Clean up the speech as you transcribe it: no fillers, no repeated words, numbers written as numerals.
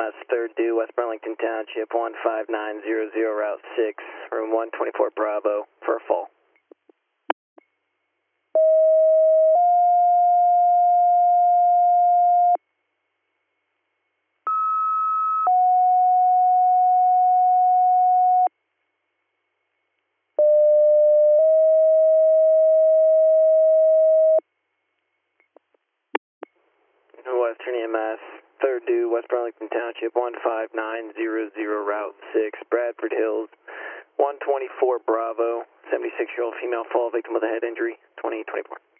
EMS 3rd due, West Burlington Township, 15900, Route 6, room 124 Bravo, for a fall. Western EMS, 3rd due, West Burlington Township, 15900, Route 6, Bradford Hills, 124 Bravo, 76-year-old female fall victim with a head injury, 2824.